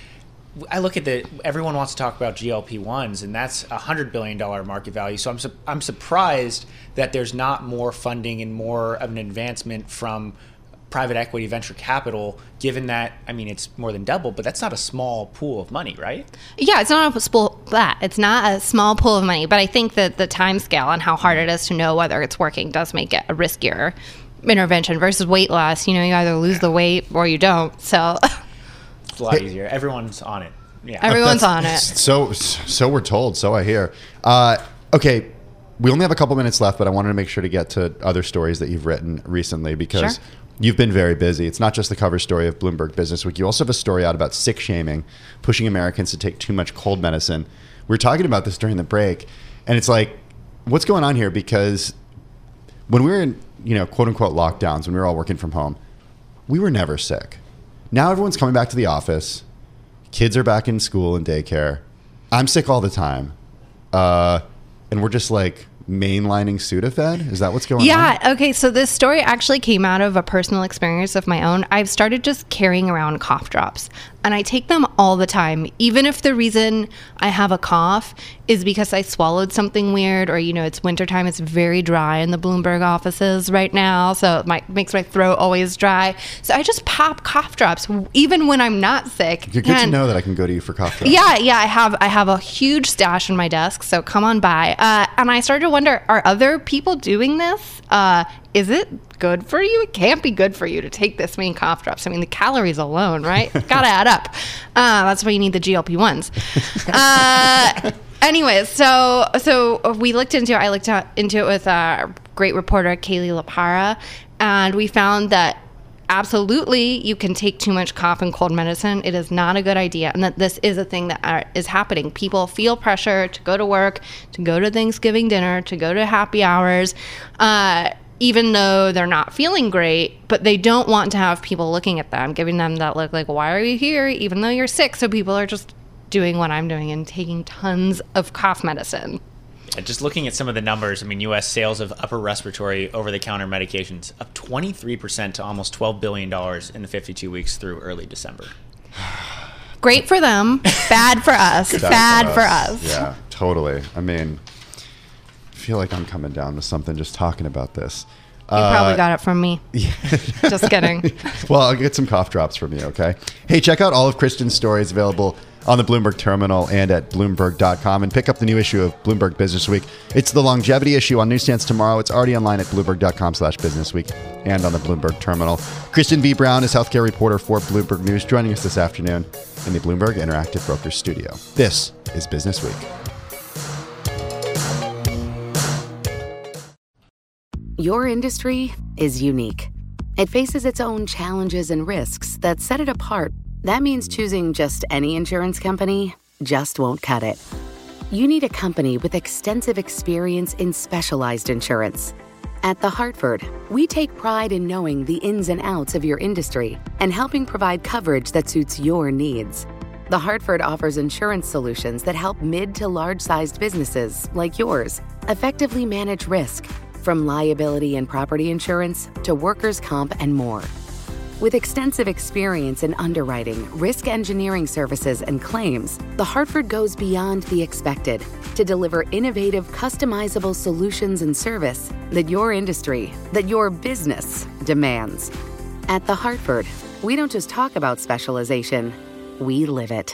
I look at the, everyone wants to talk about G L P ones, and that's a one hundred billion dollars market value. So I'm su- I'm surprised that there's not more funding and more of an advancement from private equity venture capital, given that, I mean, it's more than double, but that's not a small pool of money, right? Yeah, it's not a small, that it's not a small pool of money, but I think that the time scale and how hard it is to know whether it's working does make it a riskier intervention versus weight loss. You know, you either lose the weight or you don't. So it's a lot easier. Everyone's on it. Yeah, everyone's on it. So, so we're told. So I hear. Uh, okay. We only have a couple minutes left, but I wanted to make sure to get to other stories that you've written recently because sure. You've been very busy. It's not just the cover story of Bloomberg Businessweek. You also have a story out about sick shaming, pushing Americans to take too much cold medicine. We were talking about this during the break, and it's like, what's going on here? Because when we were in, you know, quote unquote lockdowns, when we were all working from home, we were never sick. Now everyone's coming back to the office. Kids are back in school and daycare. I'm sick all the time. Uh, and we're just like mainlining Sudafed? Is that what's going yeah, on? Yeah. Okay. So this story actually came out of a personal experience of my own. I've started just carrying around cough drops, and I take them all the time, even if the reason I have a cough is because I swallowed something weird, or, you know, it's wintertime. It's very dry in the Bloomberg offices right now, so it might, makes my throat always dry. So I just pop cough drops, even when I'm not sick. You're good and, to know that I can go to you for cough drops. Yeah, yeah. I have I have a huge stash in my desk, so come on by. Uh, and I started to wonder, are other people doing this? Uh, is it good for you? It can't be good for you to take this many cough drops. I mean, the calories alone, right? Gotta add up. Uh, that's why you need the G L P ones. Uh, anyways, so so we looked into it. I looked into it with a great reporter, Kaylee Lapara, and we found that absolutely you can take too much cough and cold medicine. It is not a good idea, and that this is a thing that are, is happening. People feel pressure to go to work, to go to Thanksgiving dinner, to go to happy hours, uh, even though they're not feeling great, but they don't want to have people looking at them, giving them that look like, why are you here, even though you're sick? So people are just doing what I'm doing and taking tons of cough medicine. Yeah, just looking at some of the numbers, I mean, U S sales of upper respiratory over-the-counter medications up twenty-three percent to almost twelve billion dollars in the fifty-two weeks through early December. Great for them, bad for us, bad for us. for us. Yeah, totally. I mean, I feel like I'm coming down to something just talking about this. You uh, probably got it from me. Yeah. Just kidding. Well, I'll get some cough drops from you, okay? Hey, check out all of Kristen's stories available on the Bloomberg Terminal and at Bloomberg dot com, and pick up the new issue of Bloomberg Business Week. It's the longevity issue on newsstands tomorrow. It's already online at Bloomberg dot com slash Business Week and on the Bloomberg Terminal. Kristen V. Brown is healthcare reporter for Bloomberg News, joining us this afternoon in the Bloomberg Interactive Brokers studio. This is Business Week. Your industry is unique. It faces its own challenges and risks that set it apart. That means choosing just any insurance company just won't cut it. You need a company with extensive experience in specialized insurance. At The Hartford, we take pride in knowing the ins and outs of your industry and helping provide coverage that suits your needs. The Hartford offers insurance solutions that help mid to large-sized businesses like yours effectively manage risk, from liability and property insurance to workers' comp and more. With extensive experience in underwriting, risk engineering services, and claims, The Hartford goes beyond the expected to deliver innovative, customizable solutions and service that your industry, that your business demands. At The Hartford, we don't just talk about specialization, we live it.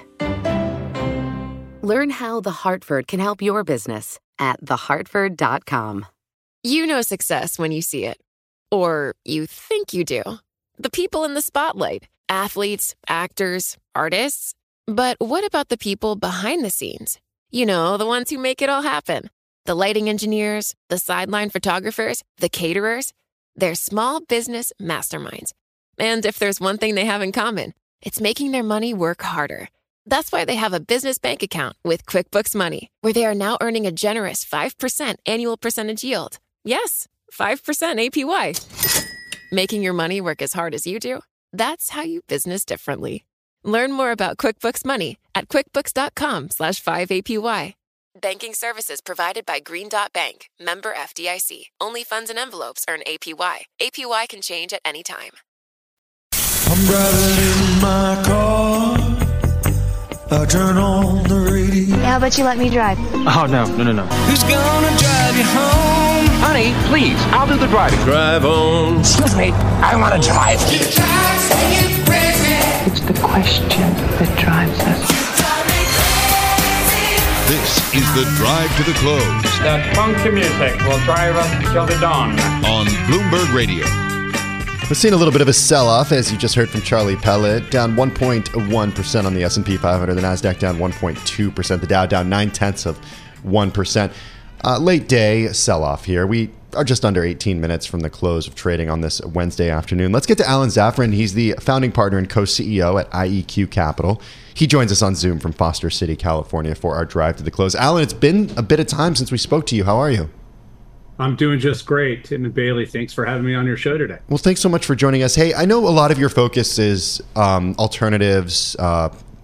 Learn how The Hartford can help your business at the hartford dot com. You know success when you see it. Or you think you do. The people in the spotlight, athletes, actors, artists. But what about the people behind the scenes? You know, the ones who make it all happen. The lighting engineers, the sideline photographers, the caterers. They're small business masterminds. And if there's one thing they have in common, it's making their money work harder. That's why they have a business bank account with QuickBooks Money, where they are now earning a generous five percent annual percentage yield. Yes, five percent A P Y. Making your money work as hard as you do? That's how you business differently. Learn more about QuickBooks Money at quickbooks dot com slash five A P Y. Banking services provided by Green Dot Bank, member F D I C. Only funds and envelopes earn A P Y. A P Y can change at any time. I'm driving in my car. I turn on the radio. Yeah, but you let me drive. Oh, no, no, no, no. Who's gonna drive you home? Honey, please, I'll do the driving. Drive on. Excuse me, I want to drive. You drive, say you crazy. It's the question that drives us. This is the Drive to the Close. That funky music will drive us till the dawn. On Bloomberg Radio. We're seeing a little bit of a sell-off, as you just heard from Charlie Pellet, down one point one percent on the S and P five hundred, the NASDAQ down one point two percent, the Dow down nine-tenths of one percent. Uh, late day sell-off here. We are just under eighteen minutes from the close of trading on this Wednesday afternoon. Let's get to Alan Zafran. He's the founding partner and co-C E O at I E Q Capital. He joins us on Zoom from Foster City, California for our Drive to the Close. Alan, it's been a bit of time since we spoke to you. How are you? I'm doing just great. Tim and Bailey, thanks for having me on your show today. Well, thanks so much for joining us. Hey, I know a lot of your focus is um, alternatives, uh,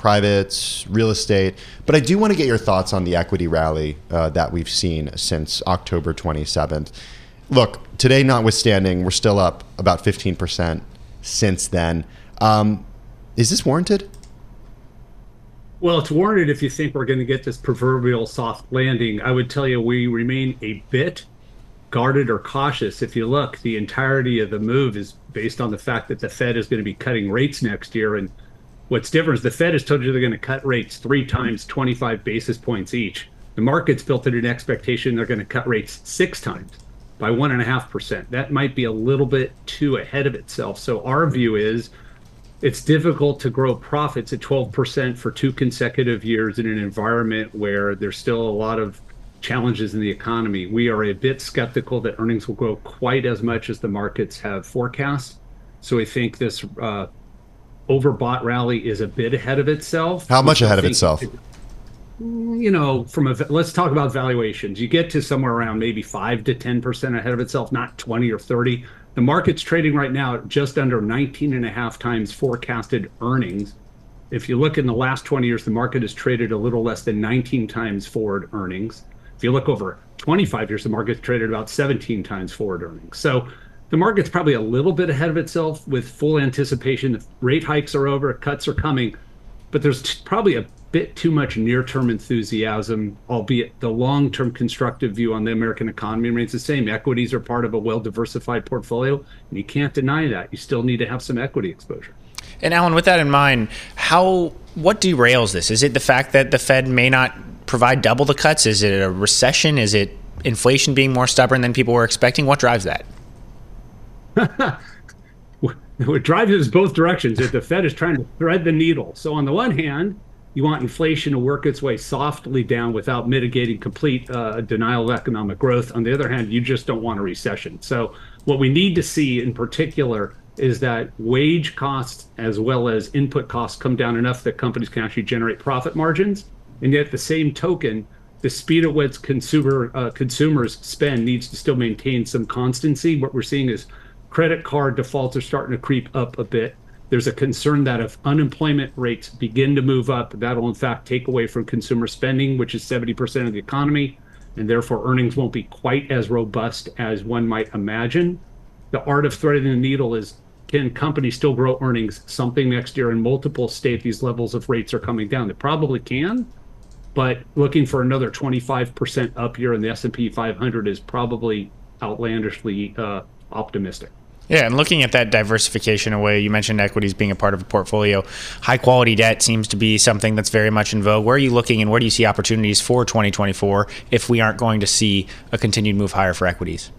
privates, real estate. But I do want to get your thoughts on the equity rally uh, that we've seen since October twenty-seventh. Look, today notwithstanding, we're still up about fifteen percent since then. Um, is this warranted? Well, it's warranted if you think we're going to get this proverbial soft landing. I would tell you we remain a bit guarded or cautious. If you look, the entirety of the move is based on the fact that the Fed is going to be cutting rates next year. And what's different is the Fed has told you they're going to cut rates three times, twenty-five basis points each. The market's built in an expectation they're going to cut rates six times by one and a half percent. That might be a little bit too ahead of itself. So our view is it's difficult to grow profits at twelve percent for two consecutive years in an environment where there's still a lot of challenges in the economy. We are a bit skeptical that earnings will grow quite as much as the markets have forecast. So we think this uh, overbought rally is a bit ahead of itself. How much ahead of itself? It, you know, from a let's talk about valuations. You get to somewhere around maybe five to ten percent ahead of itself, not twenty or thirty. The market's trading right now at just under nineteen and a half times forecasted earnings. If you look in the last twenty years, the market has traded a little less than nineteen times forward earnings. If you look over twenty-five years, the market's traded about seventeen times forward earnings. So the market's probably a little bit ahead of itself with full anticipation that rate hikes are over, cuts are coming, but there's t- probably a bit too much near-term enthusiasm, albeit the long-term constructive view on the American economy remains the same. Equities are part of a well-diversified portfolio, and you can't deny that. You still need to have some equity exposure. And Alan, with that in mind, how what derails this? Is it the fact that the Fed may not provide double the cuts? Is it a recession? Is it inflation being more stubborn than people were expecting? What drives that? What drives it is both directions. If the Fed is trying to thread the needle. So on the one hand, you want inflation to work its way softly down without mitigating complete uh, denial of economic growth. On the other hand, you just don't want a recession. So what we need to see in particular is that wage costs as well as input costs come down enough that companies can actually generate profit margins. And yet at the same token, the speed at which consumer uh, consumers spend needs to still maintain some constancy. What we're seeing is credit card defaults are starting to creep up a bit. There's a concern that if unemployment rates begin to move up, that'll in fact take away from consumer spending, which is seventy percent of the economy, and therefore earnings won't be quite as robust as one might imagine. The art of threading the needle is, can companies still grow earnings something next year? And multiple state these levels of rates are coming down. They probably can, but looking for another twenty-five percent up here in the S and P five hundred is probably outlandishly uh, optimistic. Yeah, and looking at that diversification away, you mentioned equities being a part of a portfolio. High quality debt seems to be something that's very much in vogue. Where are you looking and where do you see opportunities for twenty twenty-four if we aren't going to see a continued move higher for equities?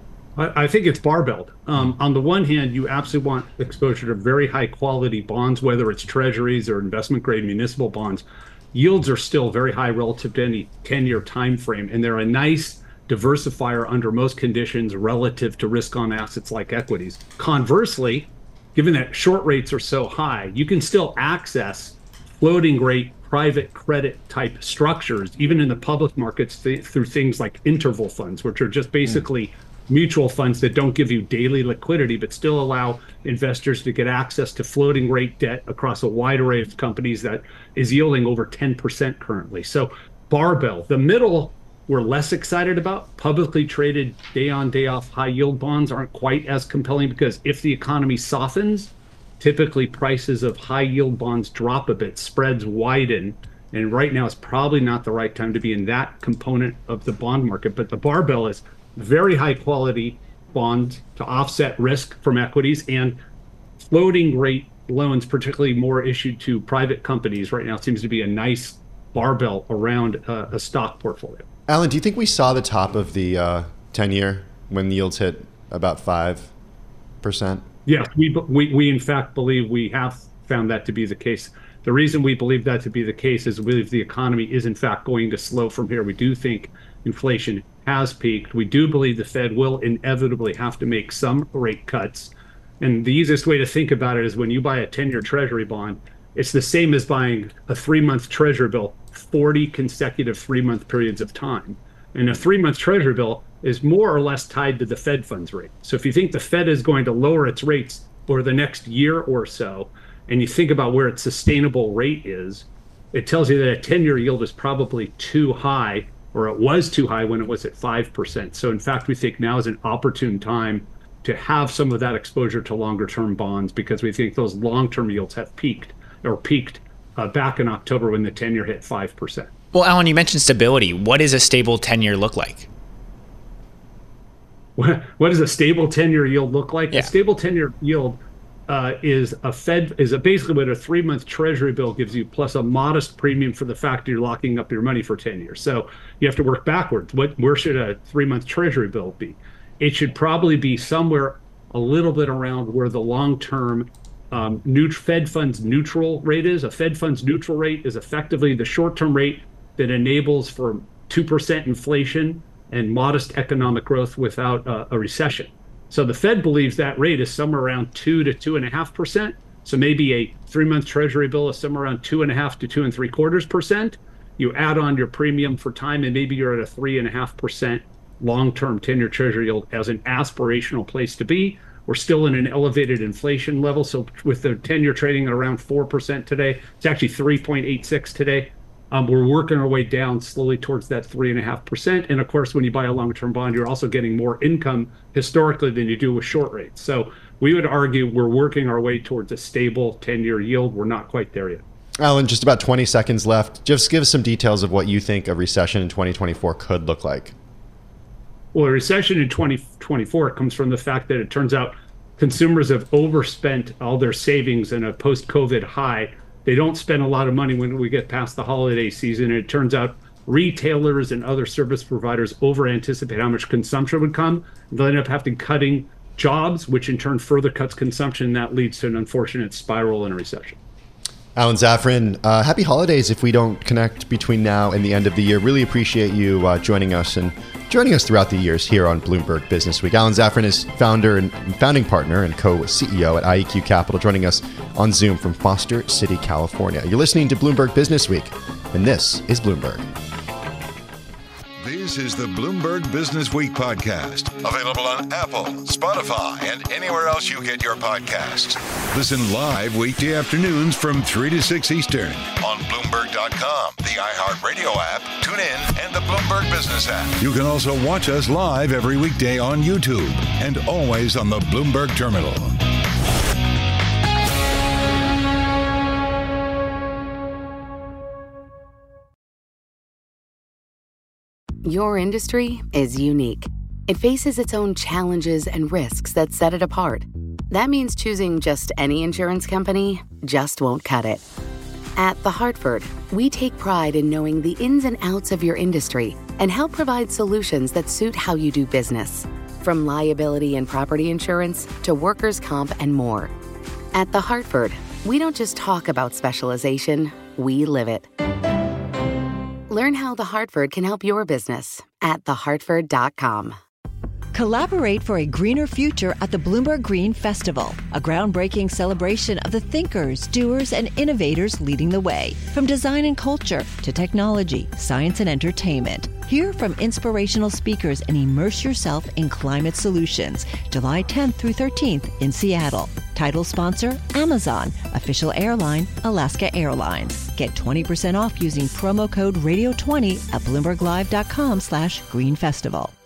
I think it's barbelled. Um, on the one hand, you absolutely want exposure to very high quality bonds, whether it's treasuries or investment grade municipal bonds. Yields are still very high relative to any ten-year time frame, and they're a nice diversifier under most conditions relative to risk on assets like equities. Conversely, given that short rates are so high, you can still access floating rate private credit type structures, even in the public markets, th- through things like interval funds, which are just basically mm. mutual funds that don't give you daily liquidity, but still allow investors to get access to floating rate debt across a wide array of companies that is yielding over ten percent currently. So barbell. The middle, we're less excited about. Publicly traded day on, day off high yield bonds aren't quite as compelling because if the economy softens, typically prices of high yield bonds drop a bit, spreads widen. And right now it's probably not the right time to be in that component of the bond market. But the barbell is very high quality bonds to offset risk from equities and floating rate loans, particularly more issued to private companies right now, seems to be a nice barbell around uh, a stock portfolio. Alan, do you think we saw the top of the uh, ten-year when the yields hit about five percent? Yes, we, we, we in fact believe we have found that to be the case. The reason we believe that to be the case is we believe the economy is in fact going to slow from here. We do think inflation has peaked. We do believe the Fed will inevitably have to make some rate cuts. And the easiest way to think about it is when you buy a ten-year treasury bond, it's the same as buying a three-month treasury bill, forty consecutive three-month periods of time. And a three-month treasury bill is more or less tied to the Fed funds rate. So if you think the Fed is going to lower its rates over the next year or so, and you think about where its sustainable rate is, it tells you that a ten-year yield is probably too high, or it was too high when it was at five percent. So in fact, we think now is an opportune time to have some of that exposure to longer-term bonds, because we think those long-term yields have peaked or peaked uh, back in October when the ten-year hit five percent. Well, Alan, you mentioned stability. What does a stable ten-year look like? What, what does a stable ten-year yield look like? Yeah. A stable ten-year yield uh, is a Fed is a basically what a three-month Treasury bill gives you, plus a modest premium for the fact that you're locking up your money for ten years. So you have to work backwards. What where should a three-month Treasury bill be? It should probably be somewhere a little bit around where the long-term um, neut- Fed funds neutral rate is. A Fed funds neutral rate is effectively the short-term rate that enables for two percent inflation and modest economic growth without uh, a recession. So the Fed believes that rate is somewhere around two to two and a half percent. So maybe a three-month Treasury bill is somewhere around two and a half to two and three quarters percent. You add on your premium for time, and maybe you're at a three and a half percent long-term ten-year Treasury yield as an aspirational place to be. We're still in an elevated inflation level. So with the ten-year trading at around four percent today, it's actually three point eight six today. Um, we're working our way down slowly towards that three and a half percent. And of course, when you buy a long-term bond, you're also getting more income historically than you do with short rates. So we would argue we're working our way towards a stable ten-year yield. We're not quite there yet. Alan, just about twenty seconds left. Just give us some details of what you think a recession in twenty twenty-four could look like. Well, a recession in twenty twenty-four comes from the fact that it turns out consumers have overspent all their savings in a post-COVID high. They don't spend a lot of money when we get past the holiday season. And it turns out retailers and other service providers over-anticipate how much consumption would come. They'll end up having cutting jobs, which in turn further cuts consumption. That leads to an unfortunate spiral in a recession. Alan Zafran, uh, happy holidays if we don't connect between now and the end of the year. Really appreciate you uh, joining us and joining us throughout the years here on Bloomberg Business Week. Alan Zafran is founder and founding partner and co-C E O at I E Q Capital, joining us on Zoom from Foster City, California. You're listening to Bloomberg Business Week, and this is Bloomberg. This is the Bloomberg Business Week podcast, available on Apple, Spotify, and anywhere else you get your podcasts. Listen live weekday afternoons from three to six Eastern on Bloomberg dot com, the iHeartRadio app, TuneIn, and the Bloomberg Business app. You can also watch us live every weekday on YouTube and always on the Bloomberg Terminal. Your industry is unique. It faces its own challenges and risks that set it apart. That means choosing just any insurance company just won't cut it. At The Hartford, we take pride in knowing the ins and outs of your industry and help provide solutions that suit how you do business. From liability and property insurance to workers' comp and more. At The Hartford, we don't just talk about specialization, we live it. Learn how The Hartford can help your business at the hartford dot com. Collaborate for a greener future at the Bloomberg Green Festival, a groundbreaking celebration of the thinkers, doers, and innovators leading the way. From design and culture to technology, science, and entertainment. Hear from inspirational speakers and immerse yourself in climate solutions. July tenth through thirteenth in Seattle. Title sponsor, Amazon. Official airline, Alaska Airlines. Get twenty percent off using promo code radio twenty at bloomberg live dot com slash green festival.